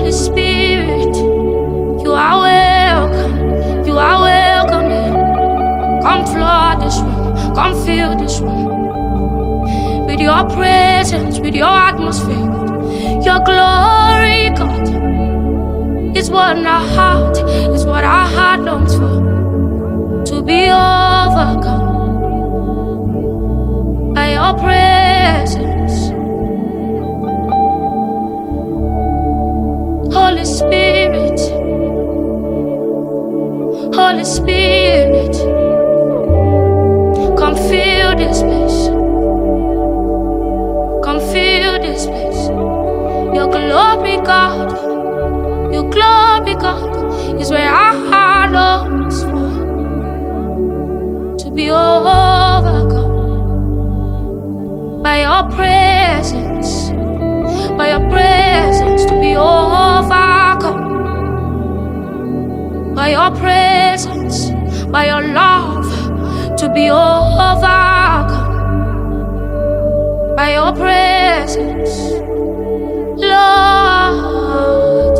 Holy Spirit, you are welcome. You are welcome here. Come flood this room. Come fill this room with your presence, with your atmosphere. Your glory, God, is what our heart, is what our heart longs for. To be overcome by your presence. Holy Spirit, Holy Spirit, come fill this place. Come fill this place. Your glory, God, your glory, God, is where our heart longs for. To be overcome by your presence, by your presence, to be overcome by your presence, by your love, to be overcome by your presence, Lord.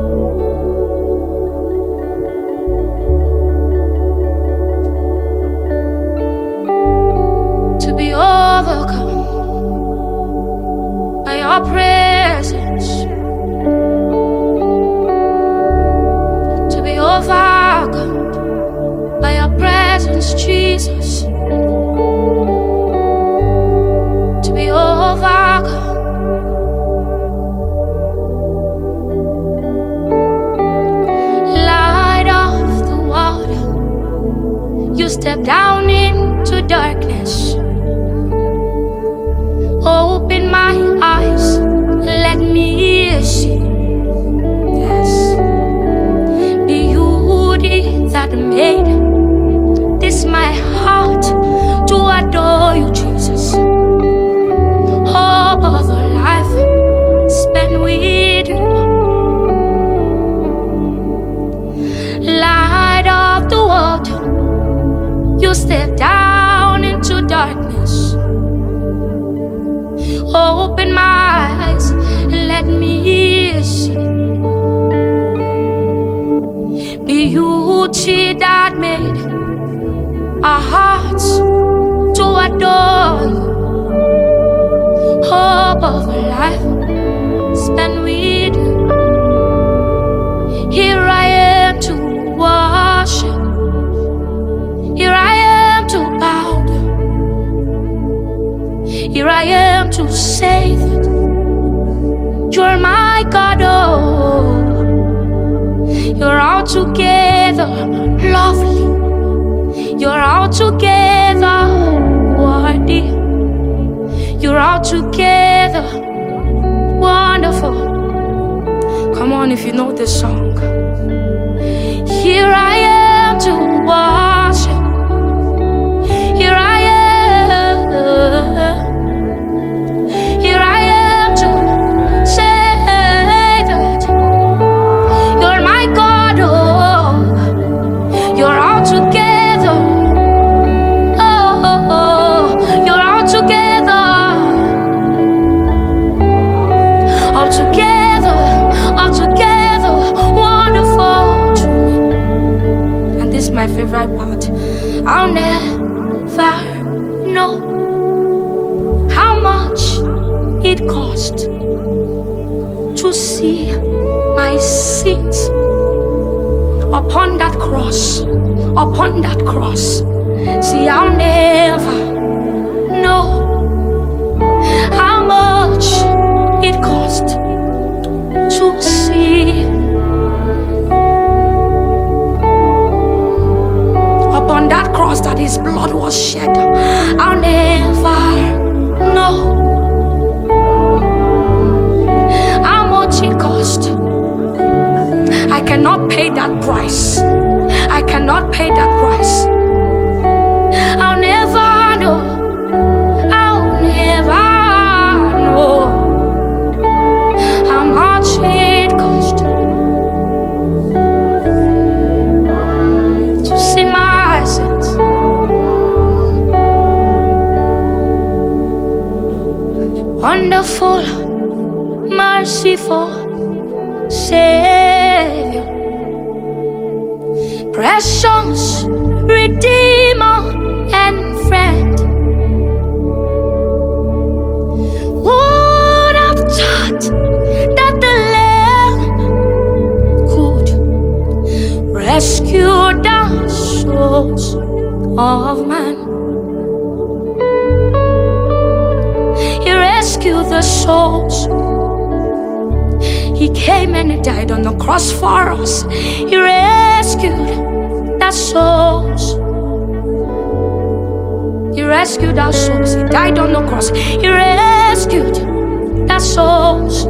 To be overcome by your presence, to be overcome by your presence, Jesus. To be overcome. Light of the world, you step down into darkness. Open my eyes, let me see. Yes, beauty that made this my heart to adore you, Jesus. Hope of a life spent with you. Light of the world, you step down into darkness. Open my eyes, let me see. Beauty that made our hearts to adore you. Hope of a life spent with you. Here I am to worship. Here I am to bow down. Here I am to say that you're my God, oh. You're altogether lovely. You're altogether worthy. You're altogether wonderful. Come on, if you know this song. Here I am to worship. Here I am. Here I am to say that you're my God, oh. You're altogether, oh, you're altogether, altogether, altogether wonderful to me. And this is my favorite part. I'll never know how much it cost to see my sins upon that cross, upon that cross. See, I'll never know how much it cost to see upon that cross that his blood was shed. I'll never know how much it cost. I cannot pay that price. I cannot pay that price. I'll never know. I'll never know how much it cost to see my sins. Wonderful, merciful, Savior, precious Redeemer and friend. Would have thought that the Lamb could rescue the souls of man. He rescued the souls. He came and he died on the cross for us. He rescued the souls. He rescued our souls. He died on the cross. He rescued the souls.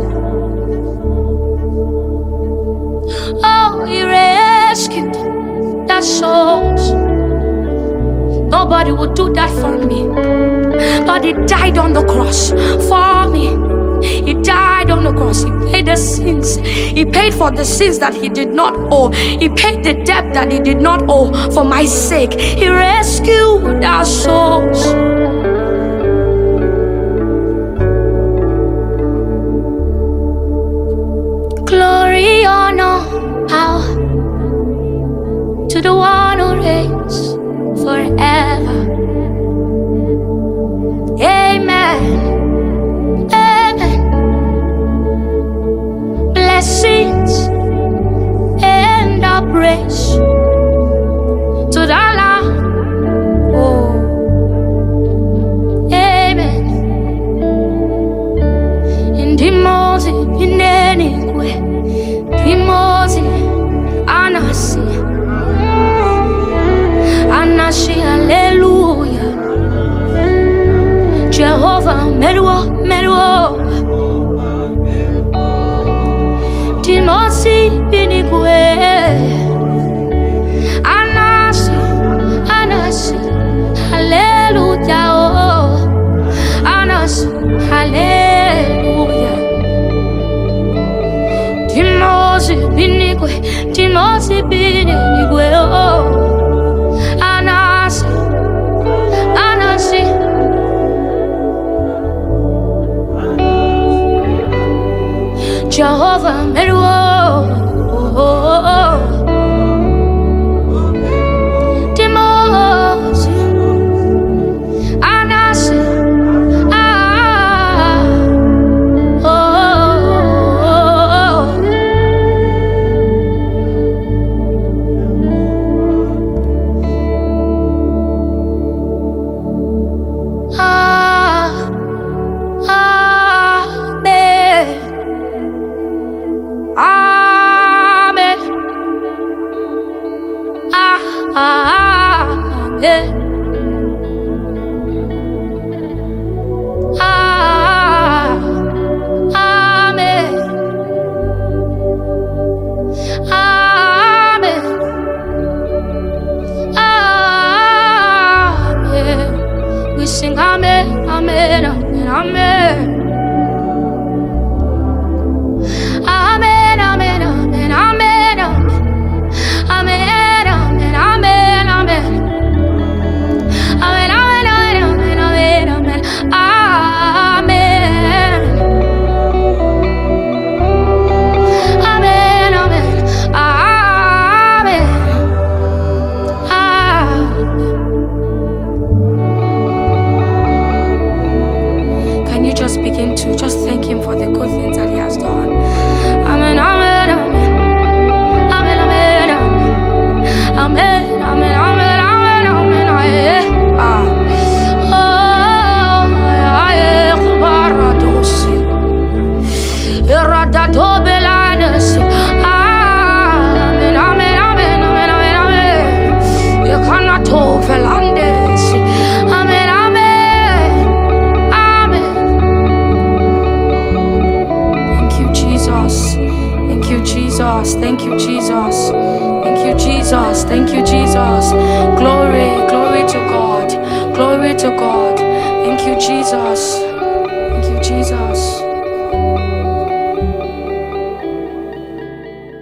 Oh, he rescued the souls. Nobody would do that for me, but he died on the cross for me. He died on the cross. He paid the sins. He paid for the sins that he did not owe. He paid the debt that he did not owe for my sake. He rescued our souls. Glory, honor, power to the one who reigns forever. Amen. Blessings and our praise to the Lamb. Oh, amen. In the Mose, in any way, the Mose, Anasi, hallelujah. Jehovah, Merwo. Timosi binigwe Anasi hallelujah oh Anasi hallelujah Timosi binigwe oh Anasi Jehovah Merwo Timosi Anasi We sing amen, amen, amen, amen. Amen, amen, amen, amen, amen, amen, amen, amen. Amen, amen, amen, amen, amen, amen, amen. Amen, amen, amen, amen. Can you just begin to just thank him for the good things that he has done? Amen, amen, amen. Amen, amen, amen. Amen, amen, amen, amen, amen. Ah. Oh, Baradosi. Iradadobelanes. Amen, amen, amen, amen, amen, amen. Yekanato Velandes. Amen, amen. Amen. Thank you, Jesus. Thank you, Jesus. Thank you, Jesus. Thank you, Jesus. Thank you, Jesus. Glory, glory to God. Glory to God. Thank you, Jesus. Thank you, Jesus.